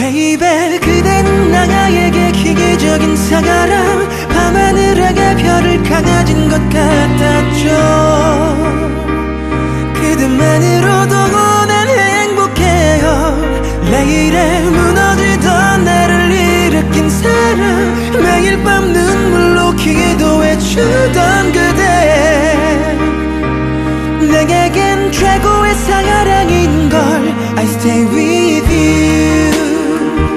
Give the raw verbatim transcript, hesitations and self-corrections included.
Baby 그대는 나에게 기계적인 사람 밤하늘에게 별을 강아진 것 같았죠. 그대만으로도 난 행복해요. 내일에 무너지던 나를 일으킨 사람 매일 밤 눈물로 기도해주던 그대 내게겐 최고의 사랑인 걸 I stay with